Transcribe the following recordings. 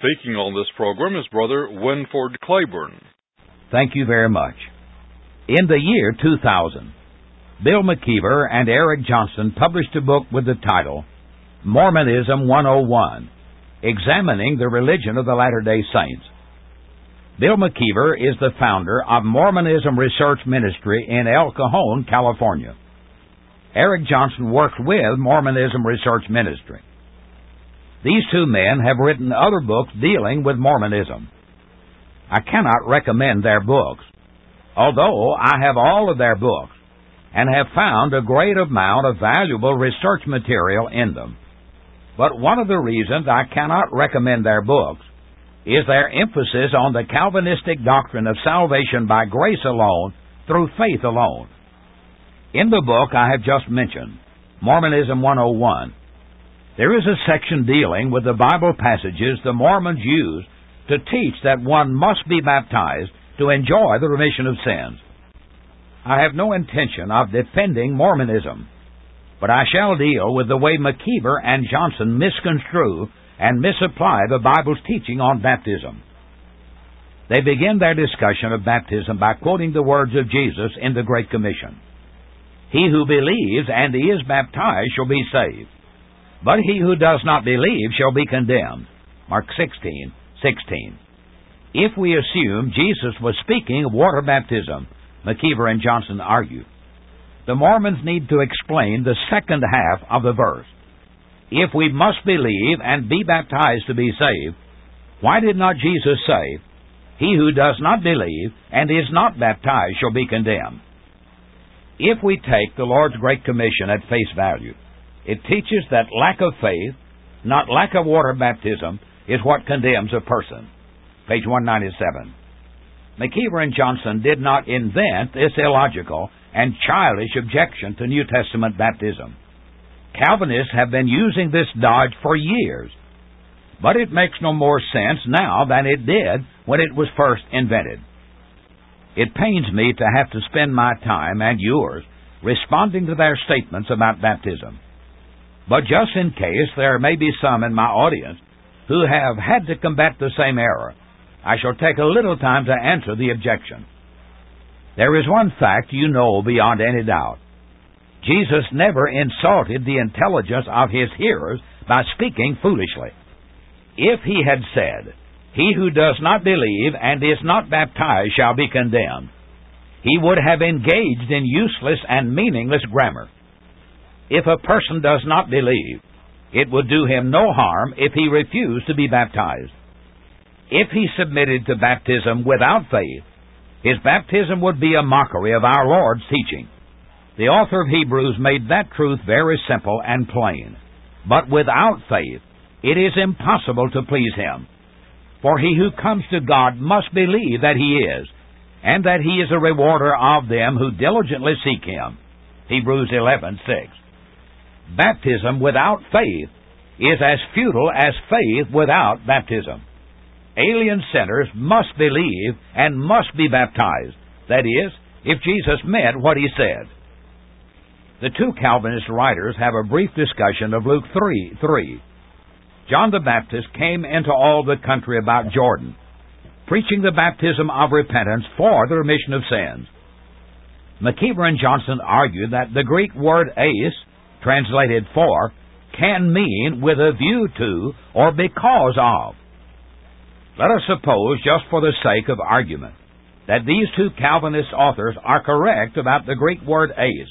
Speaking on this program is Brother Winford Claiborne. Thank you very much. In the year 2000, Bill McKeever and Eric Johnson published a book with the title, Mormonism 101, Examining the Religion of the Latter-day Saints. Bill McKeever is the founder of Mormonism Research Ministry in El Cajon, California. Eric Johnson worked with Mormonism Research Ministry. These two men have written other books dealing with Mormonism. I cannot recommend their books, although I have all of their books and have found a great amount of valuable research material in them. But one of the reasons I cannot recommend their books is their emphasis on the Calvinistic doctrine of salvation by grace alone, through faith alone. In the book I have just mentioned, Mormonism 101, there is a section dealing with the Bible passages the Mormons use to teach that one must be baptized to enjoy the remission of sins. I have no intention of defending Mormonism, but I shall deal with the way McKeever and Johnson misconstrue and misapply the Bible's teaching on baptism. They begin their discussion of baptism by quoting the words of Jesus in the Great Commission. He who believes and is baptized shall be saved, but he who does not believe shall be condemned. Mark 16:16. If we assume Jesus was speaking of water baptism, McKeever and Johnson argue, the Mormons need to explain the second half of the verse. If we must believe and be baptized to be saved, why did not Jesus say, he who does not believe and is not baptized shall be condemned? If we take the Lord's Great Commission at face value, it teaches that lack of faith, not lack of water baptism, is what condemns a person. Page 197. McKeever and Johnson did not invent this illogical and childish objection to New Testament baptism. Calvinists have been using this dodge for years, but it makes no more sense now than it did when it was first invented. It pains me to have to spend my time and yours responding to their statements about baptism. But just in case there may be some in my audience who have had to combat the same error, I shall take a little time to answer the objection. There is one fact you know beyond any doubt. Jesus never insulted the intelligence of his hearers by speaking foolishly. If he had said, he who does not believe and is not baptized shall be condemned, he would have engaged in useless and meaningless grammar. If a person does not believe, it would do him no harm if he refused to be baptized. If he submitted to baptism without faith, his baptism would be a mockery of our Lord's teaching. The author of Hebrews made that truth very simple and plain. But without faith, it is impossible to please him. For he who comes to God must believe that he is, and that he is a rewarder of them who diligently seek him. Hebrews 11:6. Baptism without faith is as futile as faith without baptism. Alien sinners must believe and must be baptized. That is, if Jesus meant what he said. The two Calvinist writers have a brief discussion of Luke 3:3. John the Baptist came into all the country about Jordan, preaching the baptism of repentance for the remission of sins. McKeever and Johnson argue that the Greek word eis, translated for, can mean with a view to or because of. Let us suppose, just for the sake of argument, that these two Calvinist authors are correct about the Greek word eis.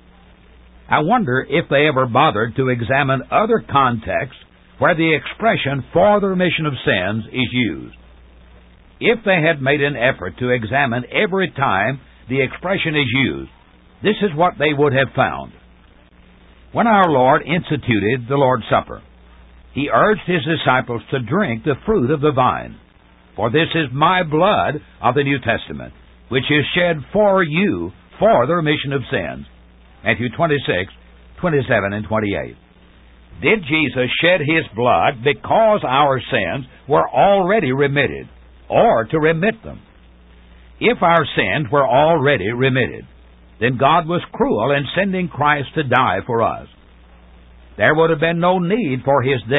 I wonder if they ever bothered to examine other contexts where the expression for the remission of sins is used. If they had made an effort to examine every time the expression is used, this is what they would have found. When our Lord instituted the Lord's Supper, he urged his disciples to drink the fruit of the vine. For this is my blood of the New Testament, which is shed for you for the remission of sins. Matthew 26:27 and 28. Did Jesus shed his blood because our sins were already remitted, or to remit them? If our sins were already remitted, then God was cruel in sending Christ to die for us. There would have been no need for his death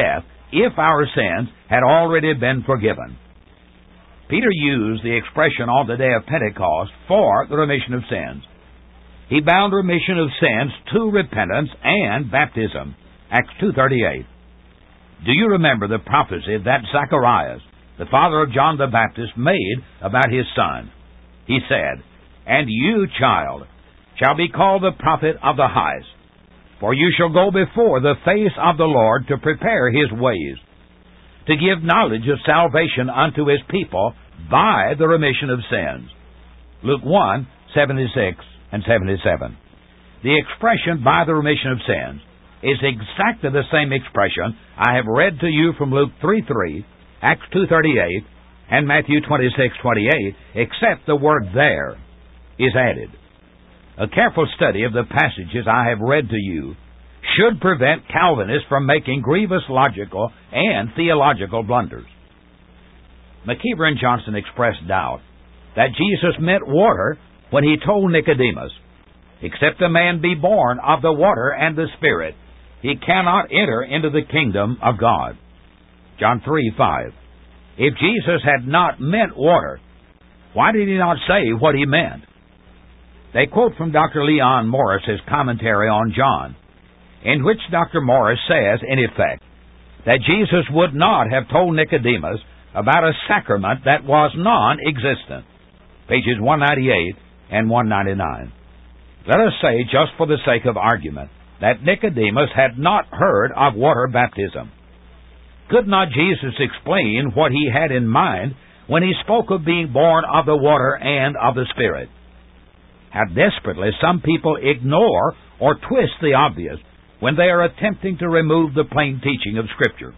if our sins had already been forgiven. Peter used the expression on the day of Pentecost for the remission of sins. He bound remission of sins to repentance and baptism. Acts 2:38. Do you remember the prophecy that Zacharias, the father of John the Baptist, made about his son? He said, "And you, child, shall be called the prophet of the highest, for you shall go before the face of the Lord to prepare his ways, to give knowledge of salvation unto his people by the remission of sins." Luke 1:76 and 77. The expression "by the remission of sins" is exactly the same expression I have read to you from Luke 3:3, Acts 2:38, and Matthew 26:28, except the word "there" is added. A careful study of the passages I have read to you should prevent Calvinists from making grievous logical and theological blunders. McKeever and Johnson expressed doubt that Jesus meant water when he told Nicodemus, "Except a man be born of the water and the Spirit, he cannot enter into the kingdom of God." John 3:5. If Jesus had not meant water, why did he not say what he meant? They quote from Dr. Leon Morris's commentary on John, in which Dr. Morris says, in effect, that Jesus would not have told Nicodemus about a sacrament that was non-existent. Pages 198 and 199. Let us say, just for the sake of argument, that Nicodemus had not heard of water baptism. Could not Jesus explain what he had in mind when he spoke of being born of the water and of the Spirit? How desperately some people ignore or twist the obvious when they are attempting to remove the plain teaching of Scripture.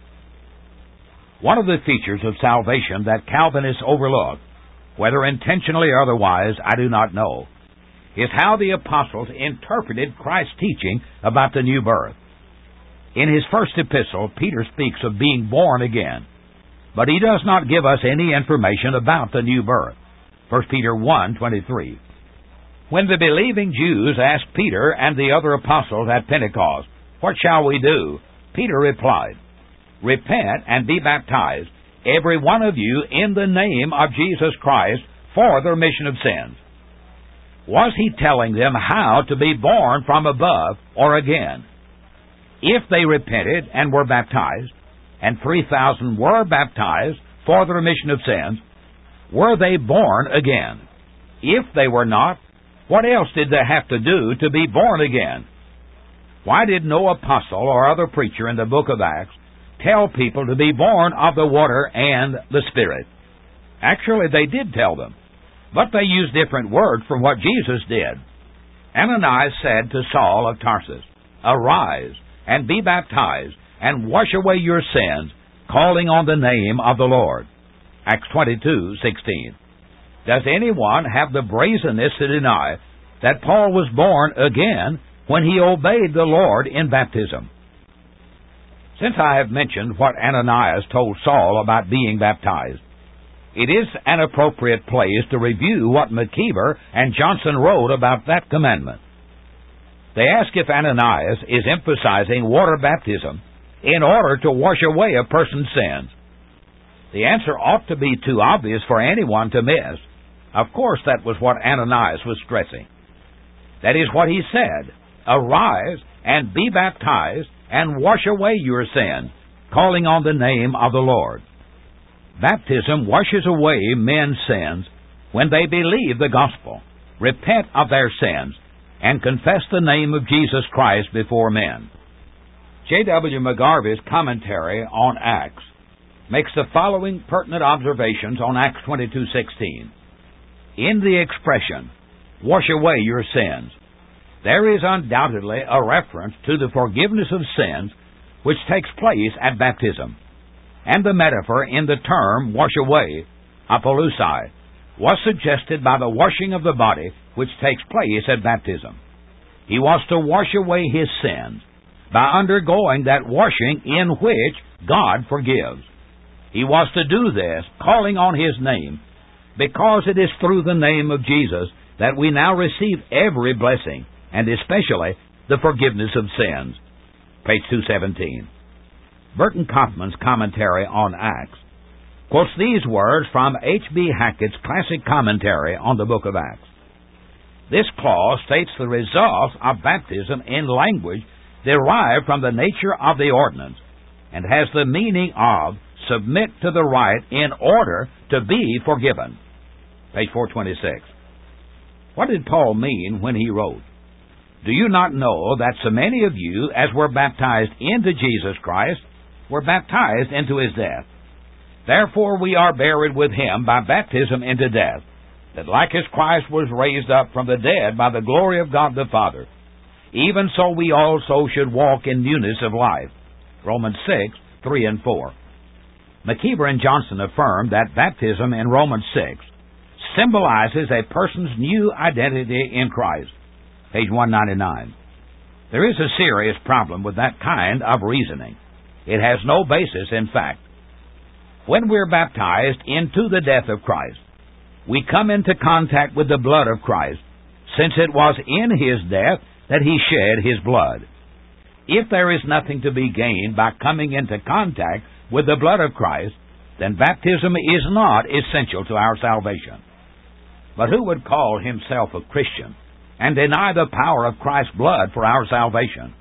One of the features of salvation that Calvinists overlook, whether intentionally or otherwise, I do not know, is how the apostles interpreted Christ's teaching about the new birth. In his first epistle, Peter speaks of being born again, but he does not give us any information about the new birth. 1 Peter 1:23. When the believing Jews asked Peter and the other apostles at Pentecost, "What shall we do?" Peter replied, "Repent and be baptized, every one of you, in the name of Jesus Christ, for the remission of sins." Was he telling them how to be born from above or again? If they repented and were baptized, and 3,000 were baptized for the remission of sins, were they born again? If they were not, what else did they have to do to be born again? Why did no apostle or other preacher in the book of Acts tell people to be born of the water and the Spirit? Actually, they did tell them, but they used different words from what Jesus did. Ananias said to Saul of Tarsus, "Arise and be baptized and wash away your sins, calling on the name of the Lord." Acts 22:16. Does anyone have the brazenness to deny that Paul was born again when he obeyed the Lord in baptism? Since I have mentioned what Ananias told Saul about being baptized, it is an appropriate place to review what McKeever and Johnson wrote about that commandment. They ask if Ananias is emphasizing water baptism in order to wash away a person's sins. The answer ought to be too obvious for anyone to miss. Of course, that was what Ananias was stressing. That is what he said, "Arise and be baptized and wash away your sins, calling on the name of the Lord." Baptism washes away men's sins when they believe the gospel, repent of their sins, and confess the name of Jesus Christ before men. J.W. McGarvey's commentary on Acts makes the following pertinent observations on Acts 22:16. In the expression, "wash away your sins," there is undoubtedly a reference to the forgiveness of sins which takes place at baptism. And the metaphor in the term "wash away," apolussai, was suggested by the washing of the body which takes place at baptism. He was to wash away his sins by undergoing that washing in which God forgives. He was to do this calling on his name, because it is through the name of Jesus that we now receive every blessing, and especially the forgiveness of sins. Page 217. Burton Kaufman's commentary on Acts, quotes these words from H.B. Hackett's classic commentary on the book of Acts. This clause states the results of baptism in language derived from the nature of the ordinance, and has the meaning of submit to the rite in order to be forgiven. Page 426. What did Paul mean when he wrote, "Do you not know that so many of you as were baptized into Jesus Christ were baptized into his death? Therefore we are buried with him by baptism into death, that like as Christ was raised up from the dead by the glory of God the Father, even so we also should walk in newness of life." Romans 6, 3 and 4. McKeever and Johnson affirmed that baptism in Romans 6 symbolizes a person's new identity in Christ. Page 199. There is a serious problem with that kind of reasoning. It has no basis in fact. When we're baptized into the death of Christ, we come into contact with the blood of Christ, since it was in his death that he shed his blood. If there is nothing to be gained by coming into contact with the blood of Christ, then baptism is not essential to our salvation. But who would call himself a Christian and deny the power of Christ's blood for our salvation?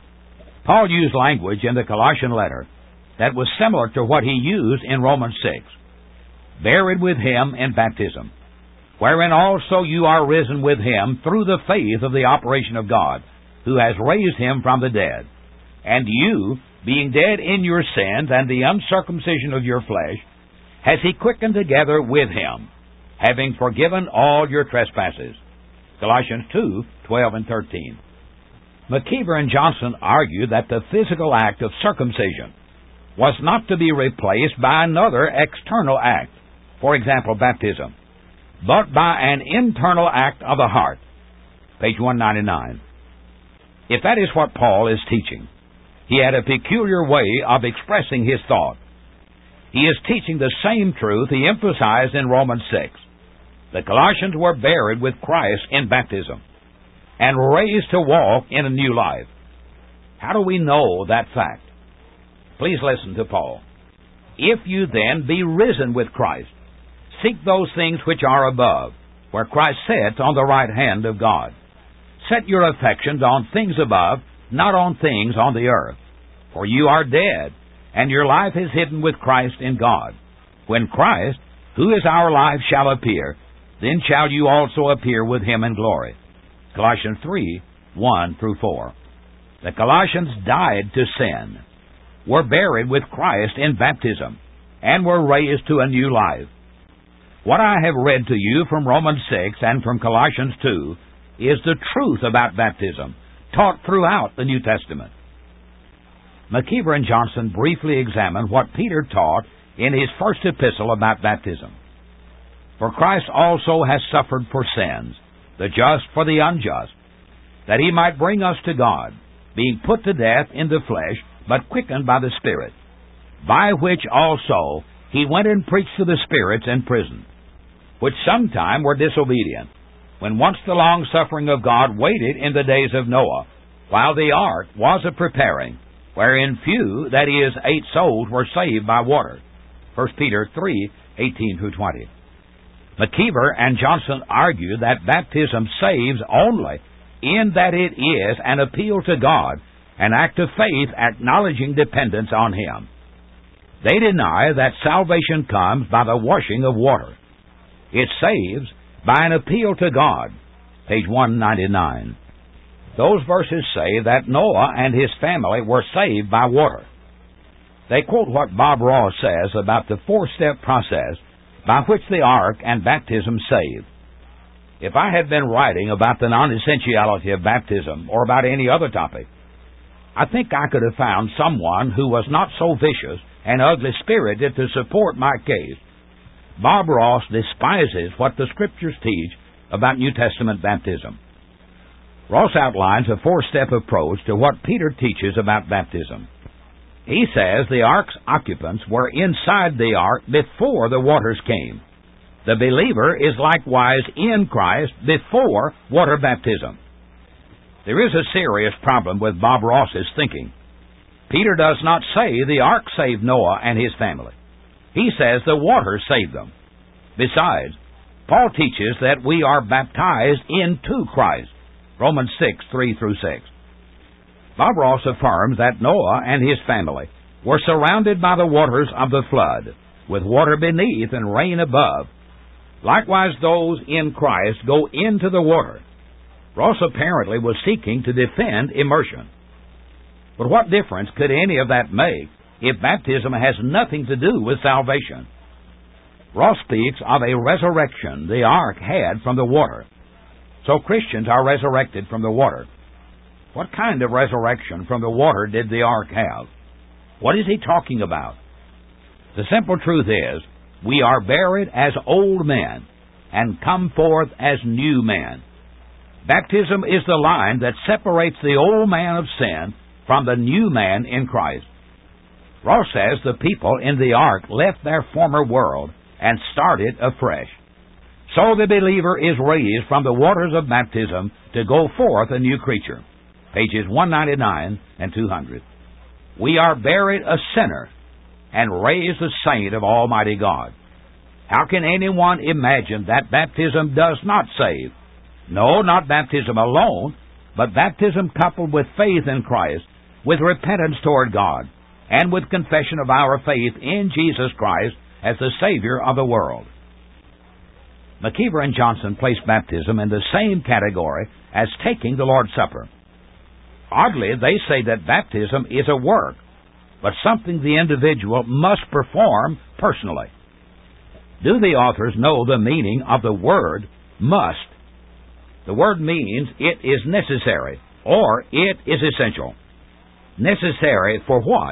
Paul used language in the Colossian letter that was similar to what he used in Romans 6. Buried with him in baptism, wherein also you are risen with him through the faith of the operation of God, who has raised him from the dead. And you, being dead in your sins and the uncircumcision of your flesh, has he quickened together with him, having forgiven all your trespasses. Colossians 2, 12 and 13. McKeever and Johnson argue that the physical act of circumcision was not to be replaced by another external act, for example, baptism, but by an internal act of the heart. Page 199. If that is what Paul is teaching, he had a peculiar way of expressing his thought. He is teaching the same truth he emphasized in Romans 6. The Colossians were buried with Christ in baptism and raised to walk in a new life. How do we know that fact? Please listen to Paul. If you then be risen with Christ, seek those things which are above, where Christ sits on the right hand of God. Set your affections on things above, not on things on the earth. For you are dead, and your life is hidden with Christ in God. When Christ, who is our life, shall appear, then shall you also appear with him in glory. Colossians 3, 1 through 4. The Colossians died to sin, were buried with Christ in baptism, and were raised to a new life. What I have read to you from Romans 6 and from Colossians 2 is the truth about baptism, taught throughout the New Testament. McKeever and Johnson briefly examine what Peter taught in his first epistle about baptism. For Christ also has suffered for sins, the just for the unjust, that he might bring us to God, being put to death in the flesh, but quickened by the Spirit, by which also he went and preached to the spirits in prison, which sometime were disobedient, when once the long-suffering of God waited in the days of Noah, while the ark was a-preparing, wherein few, that is, 8 souls, were saved by water. 1 Peter 3, 18 through 20. McKeever and Johnson argue that baptism saves only in that it is an appeal to God, an act of faith acknowledging dependence on him. They deny that salvation comes by the washing of water. It saves by an appeal to God. Page 199. Those verses say that Noah and his family were saved by water. They quote what Bob Ross says about the 4-step process by which the ark and baptism saved. If I had been writing about the non-essentiality of baptism or about any other topic, I think I could have found someone who was not so vicious and ugly-spirited to support my case. Bob Ross despises what the Scriptures teach about New Testament baptism. Ross outlines a 4-step approach to what Peter teaches about baptism. He says the ark's occupants were inside the ark before the waters came. The believer is likewise in Christ before water baptism. There is a serious problem with Bob Ross's thinking. Peter does not say the ark saved Noah and his family. He says the water saved them. Besides, Paul teaches that we are baptized into Christ. Romans 6:3-6. Bob Ross affirms that Noah and his family were surrounded by the waters of the flood, with water beneath and rain above. Likewise, those in Christ go into the water. Ross apparently was seeking to defend immersion. But what difference could any of that make if baptism has nothing to do with salvation? Ross speaks of a resurrection the ark had from the water. So Christians are resurrected from the water. What kind of resurrection from the water did the ark have? What is he talking about? The simple truth is, we are buried as old men and come forth as new men. Baptism is the line that separates the old man of sin from the new man in Christ. Ross says the people in the ark left their former world and started afresh. So the believer is raised from the waters of baptism to go forth a new creature. Pages 199 and 200. We are buried a sinner and raised a saint of Almighty God. How can anyone imagine that baptism does not save? No, not baptism alone, but baptism coupled with faith in Christ, with repentance toward God, and with confession of our faith in Jesus Christ as the Savior of the world. McKeever and Johnson place baptism in the same category as taking the Lord's Supper. Oddly, they say that baptism is a work, but something the individual must perform personally. Do the authors know the meaning of the word must? The word means it is necessary, or it is essential. Necessary for what?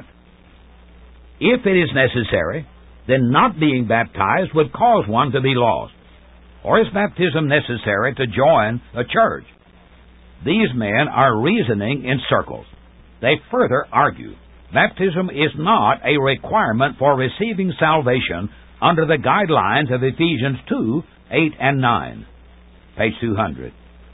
If it is necessary, then not being baptized would cause one to be lost. Or is baptism necessary to join a church? These men are reasoning in circles. They further argue baptism is not a requirement for receiving salvation under the guidelines of Ephesians 2:8 and 9. Page 200.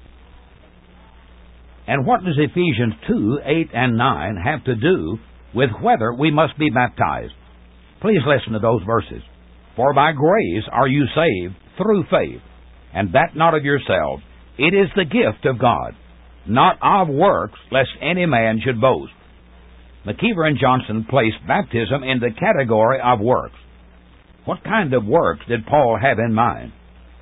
And what does Ephesians 2:8 and 9 have to do with whether we must be baptized? Please listen to those verses. For by grace are you saved through faith, and that not of yourselves. It is the gift of God, not of works, lest any man should boast. McKeever and Johnson placed baptism in the category of works. What kind of works did Paul have in mind?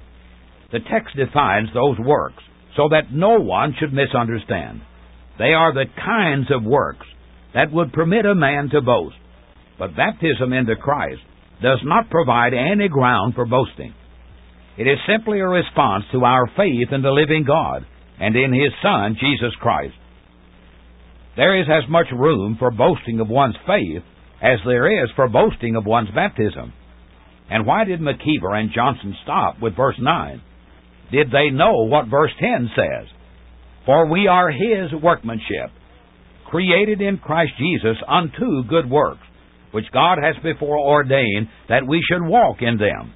The text defines those works so that no one should misunderstand. They are the kinds of works that would permit a man to boast. But baptism into Christ does not provide any ground for boasting. It is simply a response to our faith in the living God and in His Son, Jesus Christ. There is as much room for boasting of one's faith as there is for boasting of one's baptism. And why did McKeever and Johnson stop with verse 9? Did they know what verse 10 says? For we are His workmanship, created in Christ Jesus unto good works, which God has before ordained that we should walk in them.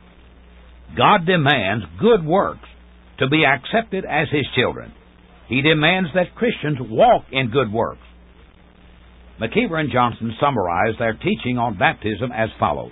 God demands good works to be accepted as His children. He demands that Christians walk in good works. McKeever and Johnson summarize their teaching on baptism as follows.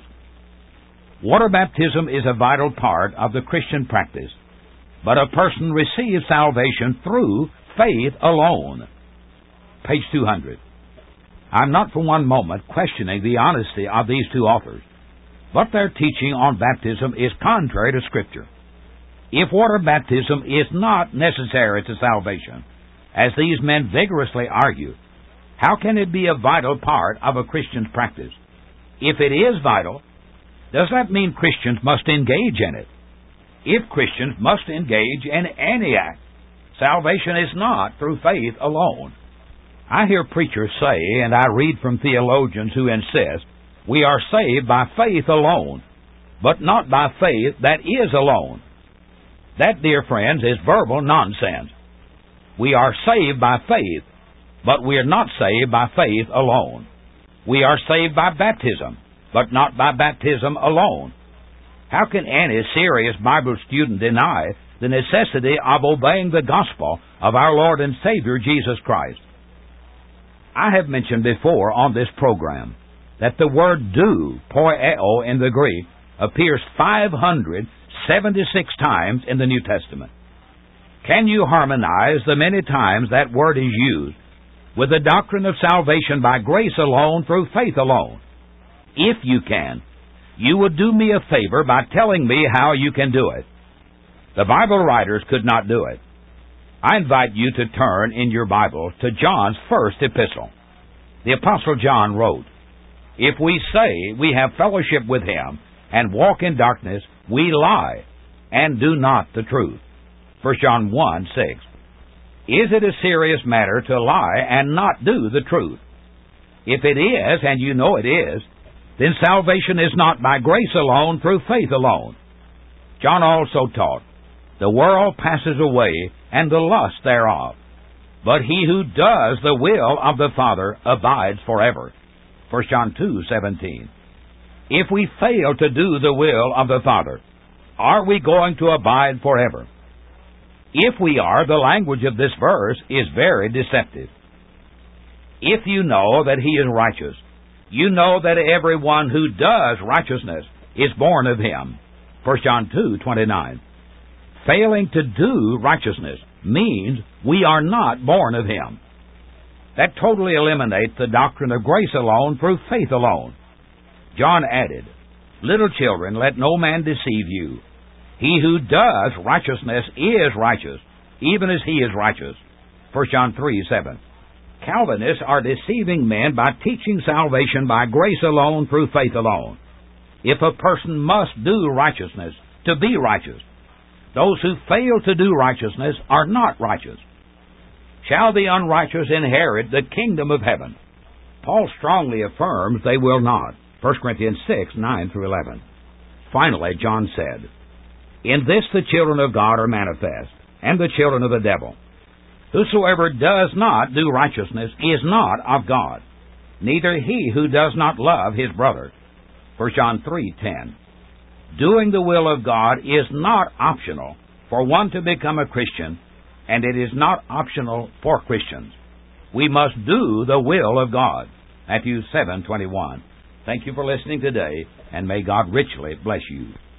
Water baptism is a vital part of the Christian practice, but a person receives salvation through faith alone. Page 200. I'm not for one moment questioning the honesty of these two authors, but their teaching on baptism is contrary to Scripture. If water baptism is not necessary to salvation, as these men vigorously argue, how can it be a vital part of a Christian's practice? If it is vital, does that mean Christians must engage in it? If Christians must engage in any act, salvation is not through faith alone. I hear preachers say, and I read from theologians who insist, we are saved by faith alone, but not by faith that is alone. That, dear friends, is verbal nonsense. We are saved by faith, but we are not saved by faith alone. We are saved by baptism, but not by baptism alone. How can any serious Bible student deny the necessity of obeying the gospel of our Lord and Savior Jesus Christ? I have mentioned before on this program that the word do, poieo in the Greek, appears 576 times in the New Testament. Can you harmonize the many times that word is used with the doctrine of salvation by grace alone, through faith alone? If you can, you would do me a favor by telling me how you can do it. The Bible writers could not do it. I invite you to turn in your Bible to John's first epistle. The Apostle John wrote, "If we say we have fellowship with him and walk in darkness, we lie and do not the truth." 1 John 1:6. Is it a serious matter to lie and not do the truth? If it is, and you know it is, then salvation is not by grace alone, through faith alone. John also taught, "The world passes away, and the lust thereof. But he who does the will of the Father abides forever." 1 John 2:17. If we fail to do the will of the Father, are we going to abide forever? If we are, the language of this verse is very deceptive. If you know that he is righteous, you know that everyone who does righteousness is born of him. 1 John 2:29. Failing to do righteousness means we are not born of him. That totally eliminates the doctrine of grace alone, through faith alone. John added, "Little children, let no man deceive you. He who does righteousness is righteous, even as he is righteous." 1 John 3:7. Calvinists are deceiving men by teaching salvation by grace alone, through faith alone. If a person must do righteousness to be righteous, those who fail to do righteousness are not righteous. Shall the unrighteous inherit the kingdom of heaven? Paul strongly affirms they will not. 1 Corinthians 6:9-11. Finally, John said, "In this the children of God are manifest, and the children of the devil. Whosoever does not do righteousness is not of God, neither he who does not love his brother." 1 John 3:10. Doing the will of God is not optional for one to become a Christian, and it is not optional for Christians. We must do the will of God. Matthew 7:21. Thank you for listening today, and may God richly bless you.